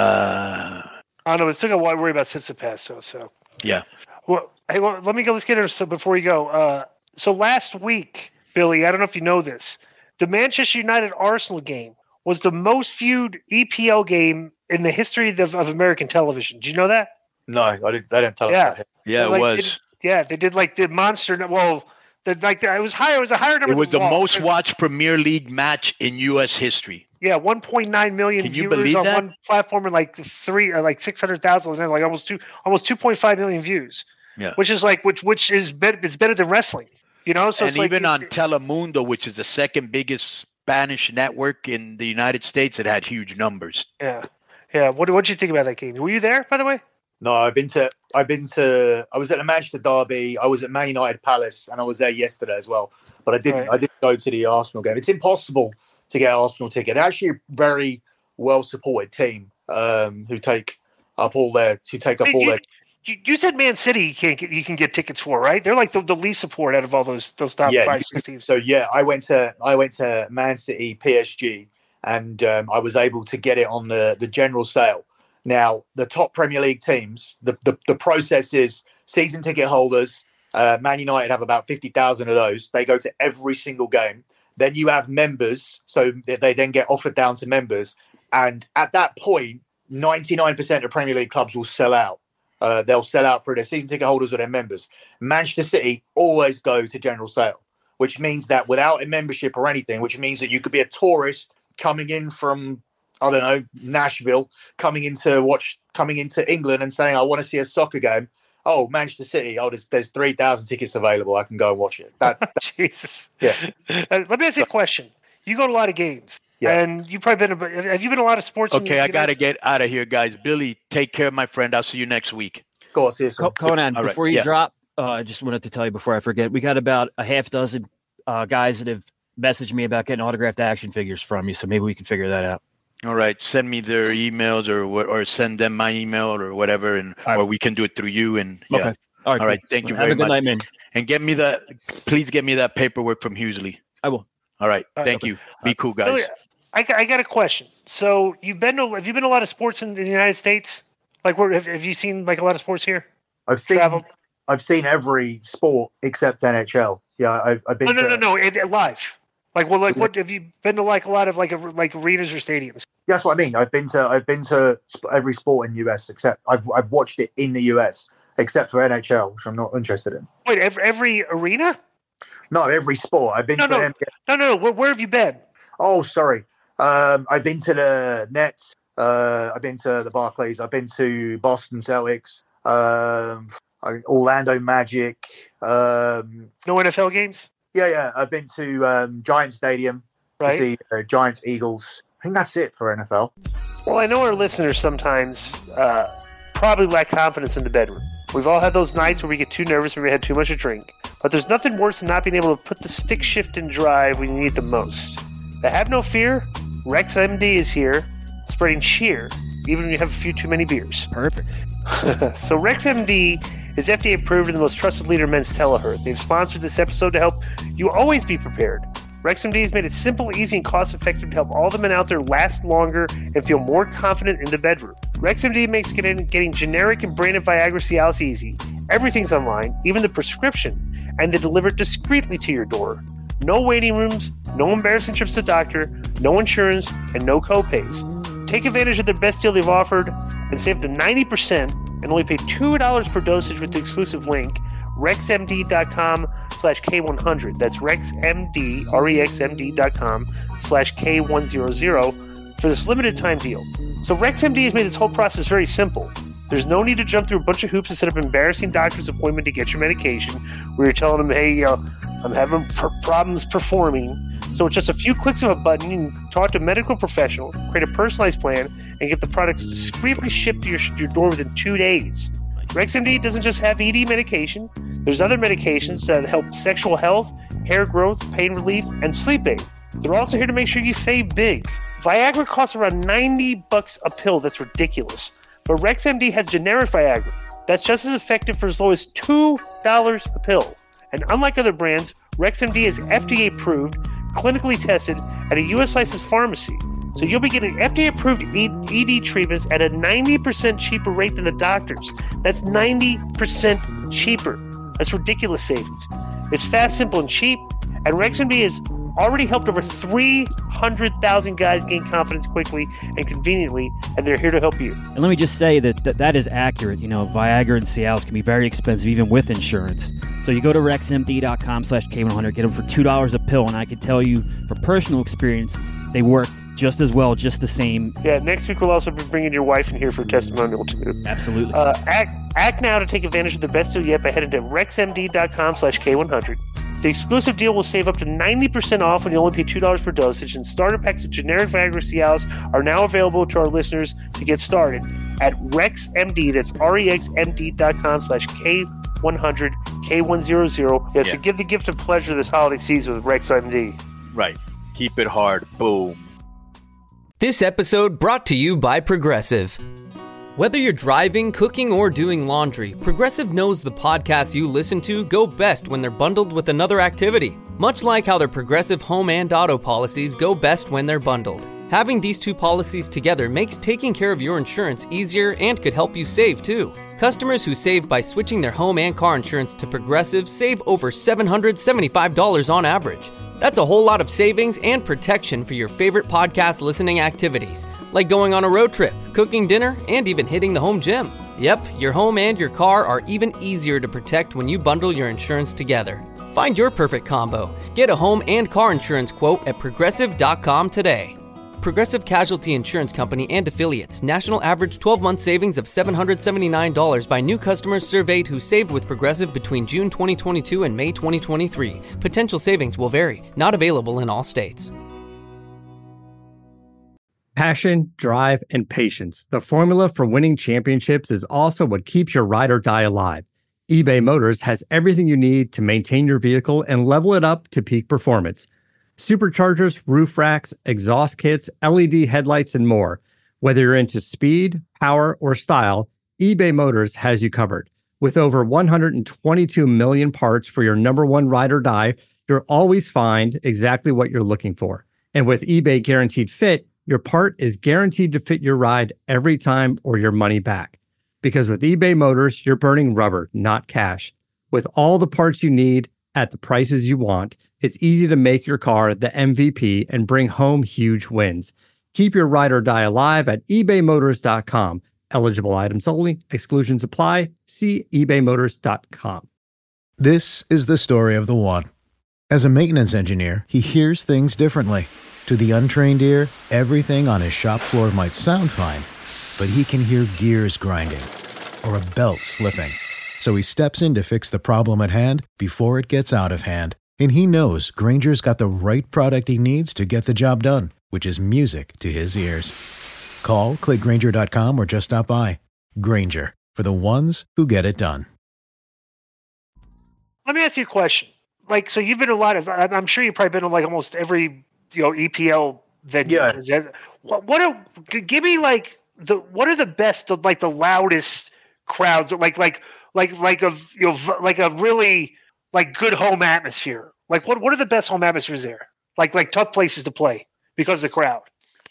Uh, I don't know. It's still got to worry about Tsitsipas, so so. Yeah. Well, hey, well, let me go. Let's get into so before you go. Uh, so last week, Billy, I don't know if you know this, the Manchester United Arsenal game was the most viewed E P L game in the history of, of American television. Did you know that? No, I didn't. They didn't tell yeah. us that. Yeah, like, it was. They did, yeah, they did like the monster. Well, the, like the, it was higher. It was a higher number. It was than the Raw. most watched Premier League match in U S history. Yeah, one point nine million Can you viewers believe on that? one platform, and like three, uh, like six hundred thousand, and like almost two, almost two point five million views. Yeah. Which is like, which which is better. It's better than wrestling, you know. So And it's like, even on Telemundo, which is the second biggest Spanish network in the United States, it had huge numbers. yeah, yeah. What what did you think about that game? Were you there, by the way? No, I've been to, I've been to, I was at the Manchester Derby, I was at Man United Palace, and I was there yesterday as well. But I didn't, Right. I didn't go to the Arsenal game. It's impossible to get an Arsenal ticket. They're actually a very well supported team um, who take up all their, who take up Wait, all you, their. you, you said Man City you can't get, you can get tickets for, right? They're like the, the least support out of all those those top Yeah, five you- six teams. So yeah, I went to, I went to Man City, P S G, and um, I was able to get it on the the general sale. Now, the top Premier League teams, the, the, the process is season ticket holders. Uh, Man United have about fifty thousand of those. They go to every single game. Then you have members. So they they then get offered down to members. And at that point, ninety-nine percent of Premier League clubs will sell out. Uh, they'll sell out for their season ticket holders or their members. Manchester City always go to general sale, which means that without a membership or anything, which means that you could be a tourist coming in from, I don't know, Nashville, coming into watch, coming into England and saying, I want to see a soccer game. Oh, Manchester City. Oh, there's, there's three thousand tickets available. I can go and watch it. That, that Jesus. Yeah. Uh, let me ask you a question. You go to a lot of games, Yeah. and you probably been. A, have you been to a lot of sports? in Okay, the I got to United get out of here, guys. Billy, take care of my friend. I'll see you next week. Of course, yes. Co- Conan, All right, before you yeah. drop, uh, I just wanted to tell you before I forget, we got about a half dozen uh, guys that have messaged me about getting autographed action figures from you, so maybe we can figure that out. All right, send me their emails or wha- or send them my email or whatever, and All right. or we can do it through you. And yeah. Okay. All right, All right. cool. Thank you Have very a good much. night, man. And get me that. Please get me that paperwork from Hughesly. I will. All right. All right, Thank okay. you. Be cool, guys. Billy, I, got- I got a question. So you've been to have you been to a lot of sports in, in the United States? Like, where have, have you seen like a lot of sports here? I've seen, Travel? I've seen every sport except N H L. Yeah, I've, I've been No, no, to, no, no, it, it live. Like, well, like, what have you been to? Like a lot of like a, like arenas or stadiums? Yeah, that's what I mean. I've been to I've been to sp- every sport in the U S except I've I've watched it in the U S except for N H L, which I'm not interested in. Wait, every, every arena? No, every sport. I've been No, to no, an N B A. no, no. Where, where have you been? Oh, sorry. Um, I've been to the Nets. Uh, I've been to the Barclays. I've been to Boston Celtics. Um, I- Orlando Magic. Um, No N F L games? yeah, yeah. I've been to um, Giant Stadium Right. to see uh, Giants Eagles. I think that's it for N F L. Well, I know our listeners sometimes uh, probably lack confidence in the bedroom. We've all had those nights where we get too nervous when we had too much to drink. But there's nothing worse than not being able to put the stick shift in drive when you need it the most. But have no fear, RexMD is here, spreading cheer, even when you have a few too many beers. Perfect. So RexMD is F D A approved and the most trusted leader in men's telehealth. They've sponsored this episode to help you always be prepared. RexMD has made it simple, easy, and cost-effective to help all the men out there last longer and feel more confident in the bedroom. RexMD makes getting, getting generic and branded Viagra Cialis easy. Everything's online, even the prescription, and they deliver it discreetly to your door. No waiting rooms, no embarrassing trips to the doctor, no insurance, and no co-pays. Take advantage of their best deal they've offered and save up to ninety percent and only pay two dollars per dosage with the exclusive link rexmd.com slash K100. That's rexmd, R-E-X-M-D dot com slash K one hundred for this limited time deal. So RexMD has made this whole process very simple. There's no need to jump through a bunch of hoops to set up an embarrassing doctor's appointment to get your medication where you're telling them, hey, you know, I'm having pr- problems performing. So with just a few clicks of a button, you can talk to a medical professional, create a personalized plan, and get the products discreetly shipped to your, your door within two days. RexMD doesn't just have E D medication. There's other medications that help sexual health, hair growth, pain relief, and sleep aid. They're also here to make sure you save big. Viagra costs around ninety bucks a pill. That's ridiculous. But RexMD has generic Viagra. That's just as effective for as low as two dollars a pill. And unlike other brands, RexMD is F D A approved, clinically tested at a U S licensed pharmacy. So you'll be getting F D A-approved E D treatments at a ninety percent cheaper rate than the doctors. That's ninety percent cheaper. That's ridiculous savings. It's fast, simple, and cheap. And RexMD has already helped over three hundred thousand guys gain confidence quickly and conveniently, and they're here to help you. And let me just say that that, that is accurate. You know, Viagra and Cialis can be very expensive even with insurance. So you go to rexmd.com slash K100, get them for two dollars a pill, and I can tell you from personal experience, they work just as well, just the same. Yeah, next week we'll also be bringing your wife in here for testimonial too. Absolutely. Uh, act, act now to take advantage of the best deal yet by heading to rexmd.com slash K100. The exclusive deal will save up to ninety percent off when you only pay two dollars per dosage, and starter packs of generic Viagra Cialis are now available to our listeners to get started at RexMD. That's R-E-X-M-D.com slash K100, K one hundred. Yeah, Yeah. so give the gift of pleasure this holiday season with RexMD. Right. Keep it hard. Boom. This episode brought to you by Progressive. Whether you're driving, cooking, or doing laundry, Progressive knows the podcasts you listen to go best when they're bundled with another activity. Much like how their Progressive home and auto policies go best when they're bundled. Having these two policies together makes taking care of your insurance easier and could help you save too. Customers who save by switching their home and car insurance to Progressive save over seven hundred seventy-five dollars on average. That's a whole lot of savings and protection for your favorite podcast listening activities, like going on a road trip, cooking dinner, and even hitting the home gym. Yep, your home and your car are even easier to protect when you bundle your insurance together. Find your perfect combo. Get a home and car insurance quote at progressive dot com today. Progressive Casualty Insurance Company and Affiliates. National average twelve-month savings of seven hundred seventy-nine dollars by new customers surveyed who saved with Progressive between June twenty twenty-two and May twenty twenty-three. Potential savings will vary. Not available in all states. Passion, drive, and patience. The formula for winning championships is also what keeps your ride or die alive. eBay Motors has everything you need to maintain your vehicle and level it up to peak performance. Superchargers, roof racks, exhaust kits, L E D headlights, and more. Whether you're into speed, power, or style, eBay Motors has you covered. With over one hundred twenty-two million parts for your number one ride or die, you'll always find exactly what you're looking for. And with eBay Guaranteed Fit, your part is guaranteed to fit your ride every time or your money back. Because with eBay Motors, you're burning rubber, not cash. With all the parts you need at the prices you want, it's easy to make your car the M V P and bring home huge wins. Keep your ride or die alive at ebay motors dot com. Eligible items only. Exclusions apply. See ebay motors dot com. This is the story of the one. As a maintenance engineer, he hears things differently. To the untrained ear, everything on his shop floor might sound fine, but he can hear gears grinding or a belt slipping. So he steps in to fix the problem at hand before it gets out of hand. And he knows Grainger's got the right product he needs to get the job done, which is music to his ears. Call, click Grainger dot com, or just stop by. Grainger, for the ones who get it done. Let me ask you a question. Like, so you've been to a lot of, I'm sure you've probably been to like almost every, you know, E P L venue. Yeah. Is that, what, what are, give me like the, what are the best, like the loudest crowds, like, like, like, like a, you know, like a really like good home atmosphere. Like what, what are the best home atmospheres there? Like, like tough places to play because of the crowd.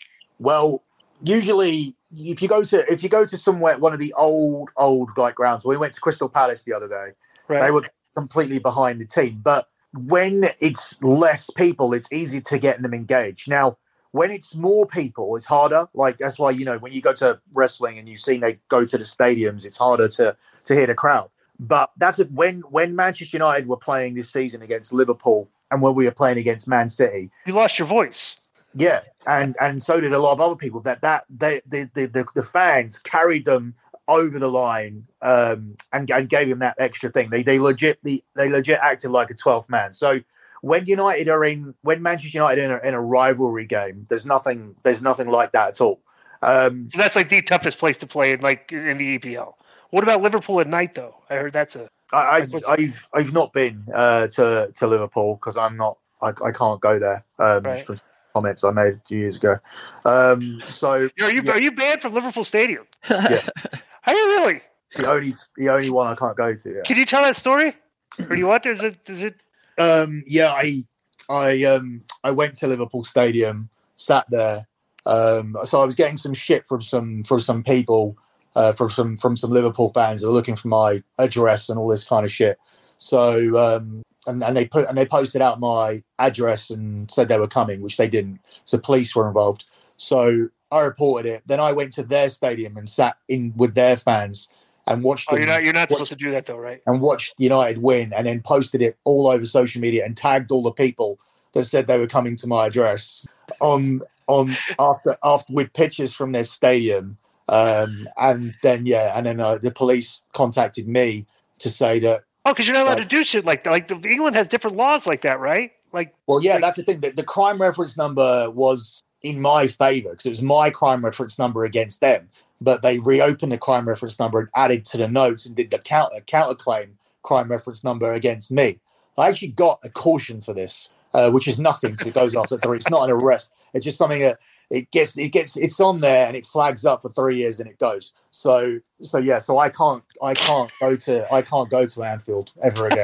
Well, usually if you go to, if you go to somewhere, one of the old, old like grounds, we went to Crystal Palace the other day. Right. They were completely behind the team. But when it's less people, it's easy to get them engaged. Now, when it's more people, it's harder. Like, that's why, you know, when you go to wrestling and you've seen they go to the stadiums, it's harder to to hear the crowd. But that's it. When, when Manchester United were playing this season against Liverpool and when we were playing against Man City. You lost your voice. Yeah, and, and so did a lot of other people. That that they, the, the, the, the fans carried them over the line um, and, and gave him that extra thing. They they legit they, they legit acted like a twelfth man. So when United are in when Manchester United are in a, in a rivalry game, there's nothing there's nothing like that at all. Um, so that's like the toughest place to play in like in the E P L. What about Liverpool at night though? I heard that's a. I, I've like I've I've not been uh, to to Liverpool because I'm not I, I can't go there. Um, right. From comments I made a few years ago. Um, so are you yeah. are you banned from Liverpool Stadium? Yeah. Are you really? The only the only one I can't go to. Yeah. Can you tell that story? Or do you want to? Is it? Is it? Um, yeah, I I um I went to Liverpool Stadium, sat there. Um, so I was getting some shit from some from some people, uh, from some from some Liverpool fans that were looking for my address and all this kind of shit. So um, and, and they put and they posted out my address and said they were coming, which they didn't. So police were involved. So I reported it. Then I went to their stadium and sat in with their fans and watched. Oh, them, you're not you're not watched, supposed to do that though, right? And watched United win, and then posted it all over social media and tagged all the people that said they were coming to my address on on after after with pictures from their stadium. Um, and then yeah, and then uh, the police contacted me to say that. Oh, because you're not allowed like, to do shit like that. Like the, England has different laws like that, right? Like, well, yeah, like, that's the thing. The, the crime reference number was in my favor because it was my crime reference number against them. But they reopened the crime reference number and added to the notes and did the counter counterclaim crime reference number against me. I actually got a caution for this, uh, which is nothing because it goes after three. It's not an arrest. It's just something that it gets. It gets. It's on there and it flags up for three years and it goes. So so yeah. So I can't. I can't go to. I can't go to Anfield ever again.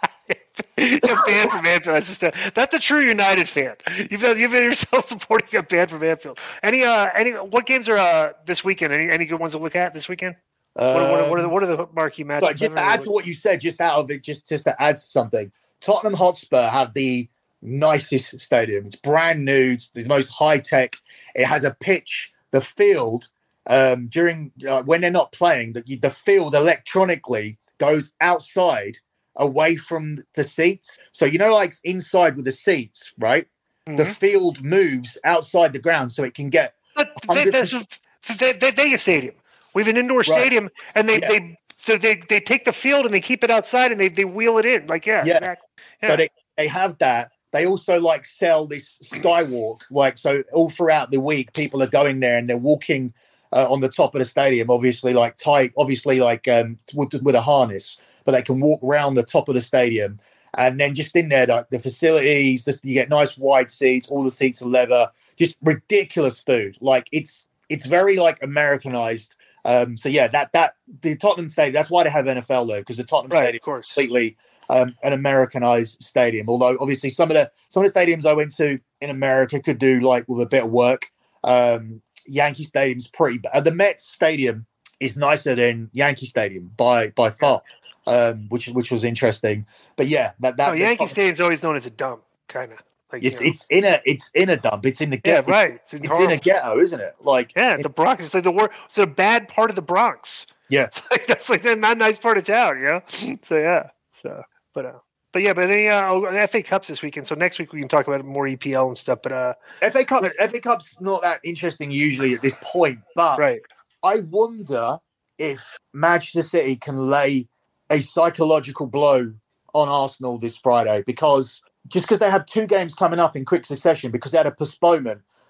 a band from Anfield. That's just a, that's a true United fan. You've been you've been yourself supporting a band from Anfield. Any uh any what games are uh this weekend? Any any good ones to look at this weekend? Um, what, what, what are the what are the marquee matches? But just to add to what you said, just out of it, just just to add something, Tottenham Hotspur have the nicest stadium. It's brand new. It's the most high tech. It has a pitch. The field um, during uh, when they're not playing, the, the field electronically goes outside, away from the seats. So, you know, like inside with the seats, right? Mm-hmm. The field moves outside the ground so it can get. But they, that's the Vegas Stadium. We have an indoor stadium, right. and they, yeah. they so they they take the field and they keep it outside and they, they wheel it in. Like, yeah, yeah. exactly. Yeah. So they, they have that. They also like sell this skywalk. Like, so all throughout the week, people are going there and they're walking uh, on the top of the stadium, obviously like tight, obviously like um, with, with a harness. But they can walk around the top of the stadium, and then just in there, like the facilities, this, you get nice wide seats. All the seats are leather. Just ridiculous food. Like it's it's very like Americanized. Um, so yeah, that that the Tottenham Stadium. That's why they have N F L though, because the Tottenham right, Stadium of course. is completely um, an Americanized stadium. Although obviously some of the some of the stadiums I went to in America could do like with a bit of work. Um, Yankee Stadium's pretty bad. The Mets Stadium is nicer than Yankee Stadium by by far. Yeah. Um, which which was interesting, but yeah, that that oh, Yankee Stadium's always known as a dump, kind of. Like, it's you know. it's in a it's in a dump. It's in the ghetto. Yeah, right. It's, it's in a ghetto, isn't it? Like yeah, it, the Bronx. It's like the worst. It's a bad part of the Bronx. Yeah, it's like, that's like the not nice part of town, you know. So yeah, so but uh, but yeah, but any uh, F A Cups this weekend. So next week we can talk about more E P L and stuff. But uh, F A Cup, F A Cup's not that interesting usually at this point. But right. I wonder if Manchester City can lay a psychological blow on Arsenal this Friday, because just because they have two games coming up in quick succession, because they had a postponement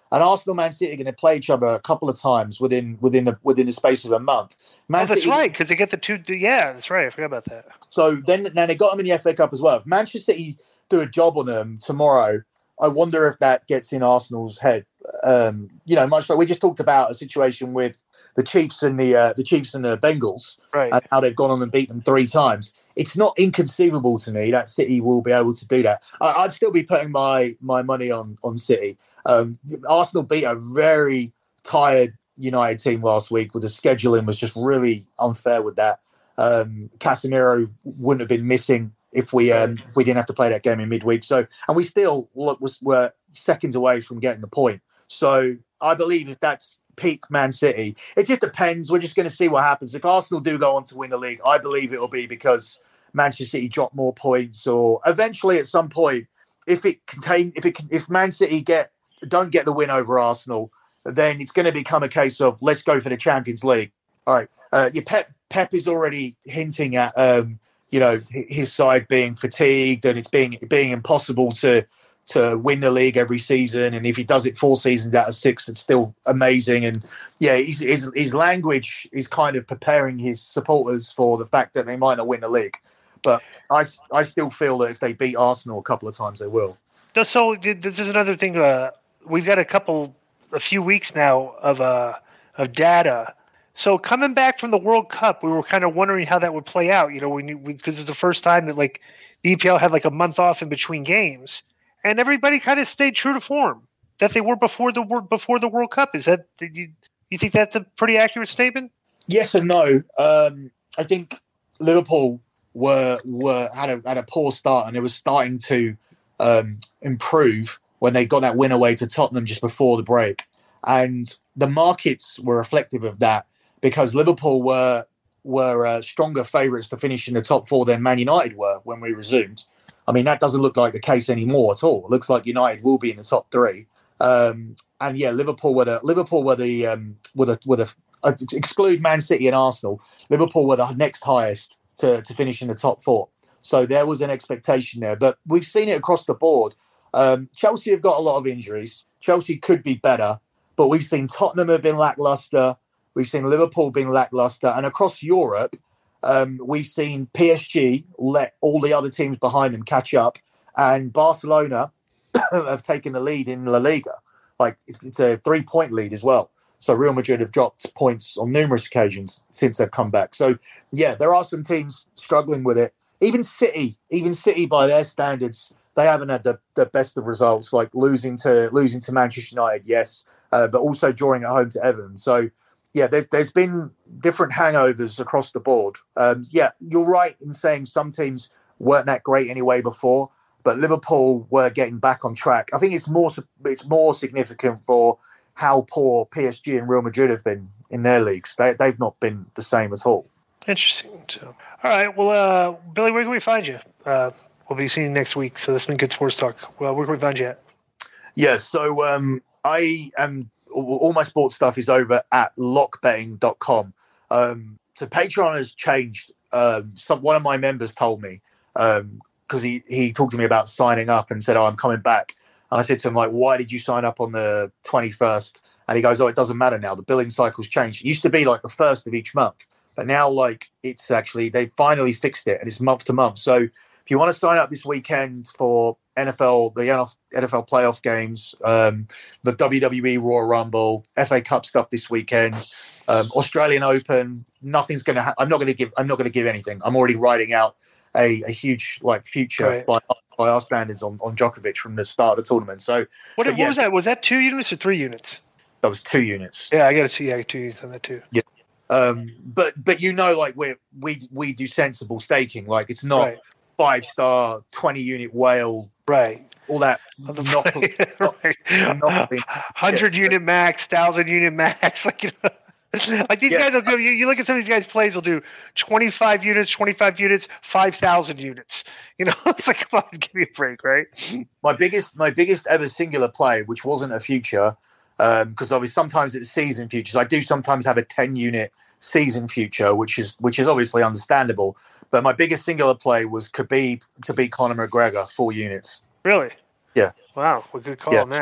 And Arsenal, Man City are going to play each other a couple of times within within the within the space of a month. Man oh, that's City, right, because they get the two. Yeah, that's right. I forgot about that. So then, now they got them in the F A Cup as well. If Manchester City do a job on them tomorrow, I wonder if that gets in Arsenal's head. Um, you know, much like we just talked about a situation with the Chiefs and the uh, the Chiefs and the Bengals, right? And how they've gone on and beaten them three times. It's not inconceivable to me that City will be able to do that. I, I'd still be putting my my money on on City. Um, Arsenal beat a very tired United team last week. With the scheduling was just really unfair with that. Um, Casemiro wouldn't have been missing if we um, if we didn't have to play that game in midweek. So, and we still look, was, were seconds away from getting the point. So I believe if that's peak Man City, it just depends. We're just going to see what happens. If Arsenal do go on to win the league, I believe it will be because Manchester City drop more points, or eventually at some point, if it contain, if it if Man City get don't get the win over Arsenal, then it's going to become a case of let's go for the Champions League. All right, uh, your Pep Pep is already hinting at um, you know his side being fatigued and it's being being impossible to to win the league every season. And if he does it four seasons out of six, it's still amazing. And yeah, his his, his language is kind of preparing his supporters for the fact that they might not win the league. But I I still feel that if they beat Arsenal a couple of times, they will. So this is another thing. Uh, we've got a couple, a few weeks now of uh of data. So coming back from the World Cup, we were kind of wondering how that would play out. You know, we because it's the first time that like the E P L had like a month off in between games, and everybody kind of stayed true to form that they were before the before the World Cup. Is that did you you think that's a pretty accurate statement? Yes and no. Um, I think Liverpool were were had a had a poor start, and it was starting to um, improve when they got that win away to Tottenham just before the break. And the markets were reflective of that because Liverpool were were uh, stronger favourites to finish in the top four than Man United were when we resumed. I mean, that doesn't look like the case anymore at all. It looks like United will be in the top three. Um, and yeah, Liverpool were the Liverpool were the um, were the were the uh, exclude Man City and Arsenal. Liverpool were the next highest to to finish in the top four. So there was an expectation there, but we've seen it across the board. Um, Chelsea have got a lot of injuries. Chelsea could be better, but we've seen Tottenham have been lackluster. We've seen Liverpool being lackluster, and across Europe, um, we've seen P S G let all the other teams behind them catch up, and Barcelona have taken the lead in La Liga. Like it's, it's a three-point lead as well. So Real Madrid have dropped points on numerous occasions since they've come back. So yeah, there are some teams struggling with it. Even City, even City by their standards, they haven't had the, the best of results. Like losing to losing to Manchester United, yes, uh, but also drawing at home to Everton. So yeah, there's there's been different hangovers across the board. Um, yeah, you're right in saying some teams weren't that great anyway before, but Liverpool were getting back on track. I think it's more it's more significant for how poor P S G and Real Madrid have been in their leagues. They, they've not been the same at all. Interesting. So, all right. Well, uh, Billy, where can we find you? Uh, we'll be seeing you next week. So this has been good sports talk. Well, where can we find you at? Yeah. So um, I am. All my sports stuff is over at lock betting dot com. Um, so Patreon has changed. Um, some one of my members told me because um, he he talked to me about signing up and said, "Oh, I'm coming back." And I said to him, like, why did you sign up on the twenty-first? And he goes, oh, it doesn't matter now. The billing cycle's changed. It used to be like the first of each month. But now, like, it's actually, they finally fixed it and it's month to month. So if you want to sign up this weekend for N F L, the N F L playoff games, um, the W W E Royal Rumble, F A Cup stuff this weekend, um, Australian Open, nothing's going to happen. I'm not going to give, I'm not going to give anything. I'm already writing out a, a huge, like, future right. by by our standards on, on Djokovic from the start of the tournament. So what, what yeah, was that? Was that two units or three units? That was two units. Yeah, I got a two. Yeah, I got two units on that too. Yeah, um, but but you know, like we we we do sensible staking. Like it's not right. five star, twenty unit whale. Right. All that monopoly. right. monopoly. Hundred yeah, unit so. max, thousand unit max. Like you know. Like these yeah. guys will go. You, you look at some of these guys' plays. Will do twenty-five units, twenty-five units, five thousand units. You know, it's like, come on, give me a break, right? My biggest, my biggest ever singular play, which wasn't a future, because um, I was sometimes it's season futures. I do sometimes have a ten unit season future, which is which is obviously understandable. But my biggest singular play was Khabib to beat Conor McGregor, four units. Really? Yeah. Wow, what a good call yeah. on that.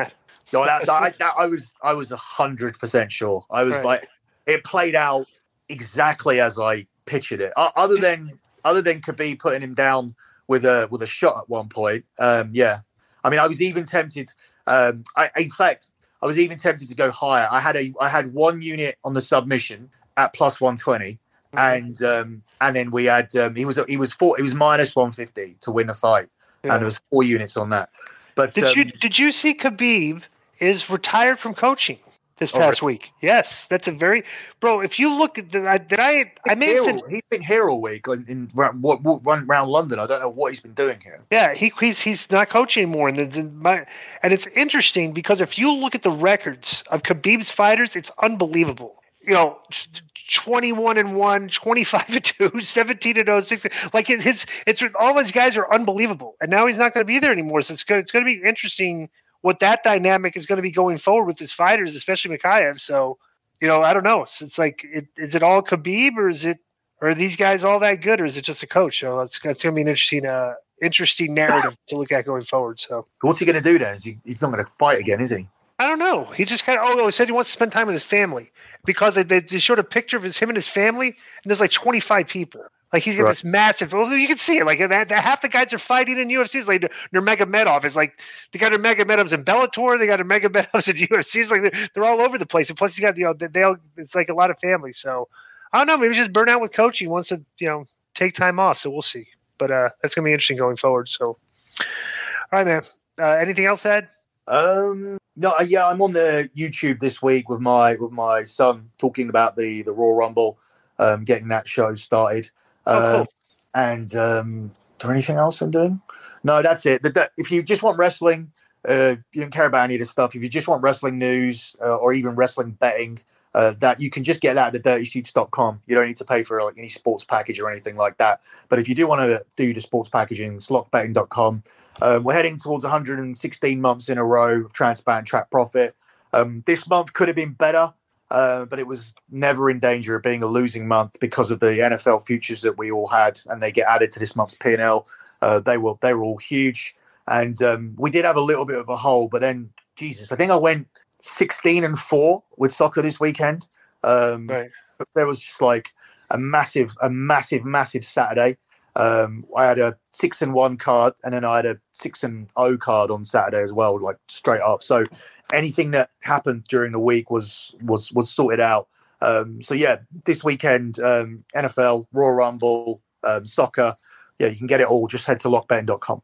No, that, that, that, I was I was a hundred percent sure. I was Right. like, it played out exactly as I pictured it. O- Other than other than Khabib putting him down with a with a shot at one point. Um, yeah, I mean, I was even tempted. Um, I, in fact, I was even tempted to go higher. I had a I had one unit on the submission at plus one twenty, and um, and then we had um, he was he was four he was minus one fifty to win the fight, Yeah. and there was four units on that. But Did um, you did you see Khabib is retired from coaching this Oh, past really? week? Yes, that's a very bro. If you look at the, I, did I I made Here some, all- he's been here all week in, in run, what, what, run around London. I don't know what he's been doing here. yeah he he's he's not coaching anymore, and the, my, and it's interesting because if you look at the records of Khabib's fighters, it's unbelievable. You know. twenty-one and one, twenty-five and two, seventeen and oh, sixteen. Like his, his, it's all his guys are unbelievable, and now he's not going to be there anymore. So it's going, it's going to be interesting what that dynamic is going to be going forward with his fighters, especially Mikhaev. So, you know, I don't know. So it's like, it, is it all Khabib, or is it, or are these guys all that good, or is it just a coach? So it's, it's going to be an interesting, uh, interesting narrative to look at going forward. So What's he going to do then? Is he, he's not going to fight again, is he? I don't know. He just kind of, oh, he said he wants to spend time with his family because they, they, they showed a picture of his, him and his family, and there's like twenty-five people. Like he's got Right. this massive, well, you can see it. Like that, that, half the guys are fighting in U F C. It's like Nurmagomedov is like, they got Nurmagomedovs in Bellator, they got Nurmagomedovs in U F C. It's like they're, they're all over the place. And plus, you got, you know, they, they all, it's like a lot of families. So I don't know. Maybe he's just burnt out with coaching. He wants to, you know, take time off. So we'll see. But uh, that's going to be interesting going forward. So, all right, man. Uh, anything else, Ed? Um, no, uh, yeah, I'm on the YouTube this week with my with my son talking about the the Raw Rumble, um, getting that show started. Oh, Uh, cool. And um, is there anything else I'm doing? No, that's it. But that, if you just want wrestling, uh, you don't care about any of this stuff. If you just want wrestling news uh, or even wrestling betting, uh, that you can just get that at the dirty streets dot com. You don't need to pay for like any sports package or anything like that. But if you do want to do the sports packaging, it's lock betting dot com. Um, we're heading towards one hundred sixteen months in a row of transparent track profit. Um, this month could have been better, uh, but it was never in danger of being a losing month because of the N F L futures that we all had, and they get added to this month's P and L. Uh, they were they were all huge, and um, we did have a little bit of a hole. But then, Jesus, I think I went sixteen and four with soccer this weekend. Um, Right. There was just like a massive, a massive, massive Saturday. Um, I had a six and one card, and then I had a six and O card on Saturday as well, like straight up. So anything that happened during the week was was was sorted out. Um, so yeah, this weekend, um, N F L, Royal Rumble, um, soccer. Yeah, you can get it all. Just head to lock betting dot com.